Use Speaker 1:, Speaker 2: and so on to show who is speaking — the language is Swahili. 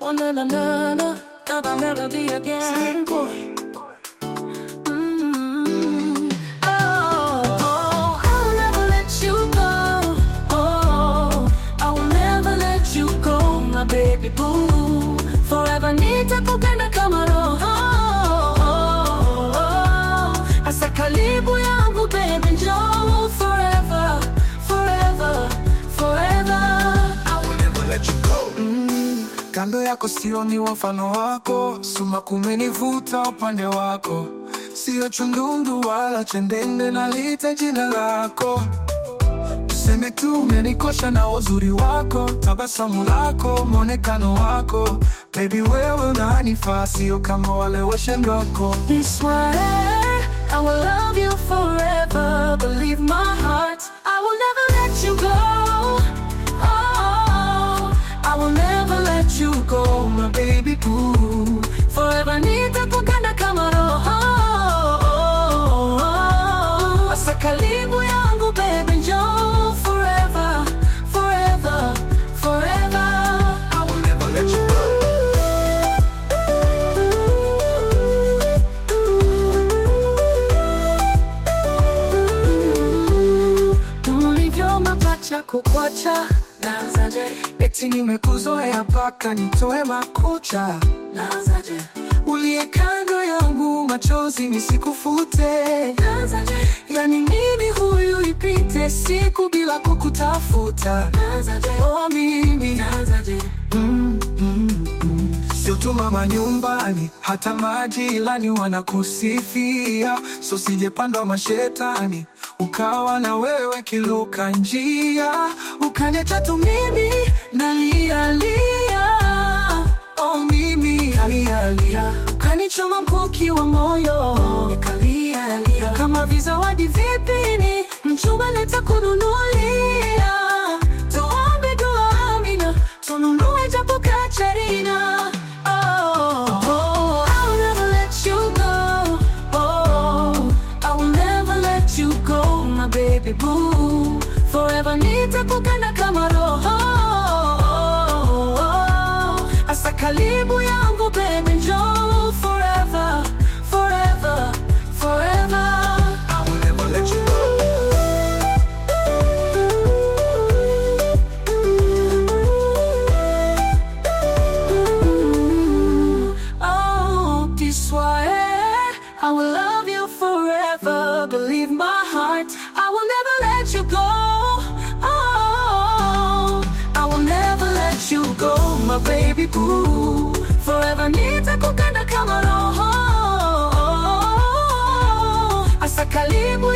Speaker 1: Oh na na na na, another melody again. Oh, I'll never let you go. Oh, I will never let you go, my baby boo. Forever nitakupenda kama roho. Asa karibu yangu baby, njoo forever, forever, forever.
Speaker 2: I will never let you go. Kando yako sioni mfano wako, suma kumenivuta upande wako. Sio chundundu wala chendende, nalita jina lako. Useme tu umenikosha na uzuri wako, tabasamu lako, mwonekano wako. Baby wewe unanifaa, sio kama wale washendoko.
Speaker 1: I swear I will love you forever. Believe my heart, I will never let you go. Oh, I will never let you go, my baby boo. Forever nitakupenda kama roho. Asa karibu yangu baby, njoo forever, forever, forever.
Speaker 2: I will never let you go.
Speaker 1: Ulivyo mapacha kukwacha, nazaje?
Speaker 2: Eti nimekuzoea paka nitoe makucha,
Speaker 1: Nazaje?
Speaker 2: uliye kando yangu machozi nisikufute.
Speaker 1: Nazaje?
Speaker 2: Yani mimi huyu ipite siku bila kukutafuta.
Speaker 1: Nazaje?
Speaker 2: Oh mimi
Speaker 1: Nazaje?
Speaker 2: sio tu mama nyumbani, hata majirani wanakusifia. So sijepandwa mashetani, ukawa na wewe kiluka njia. Ukaniacha tu mimi nalialia, oh mimi nalialia. Ukanichoma mkuki wa moyo, nikalialia. Kama vizawadi vipini, mchumba nitakununulia. Tuombe dua amina, tununue japo kacharina. Baby boo, forever nitakupenda kama roho. Asa karibu yangu baby, njoo forever, forever, forever. I will never let you go.
Speaker 1: Oh, this way I will love you forever. Believe my heart, I will never let you go. Oh, I will never let you go, my baby boo. Forever nitakupenda kama roho. Asa karibu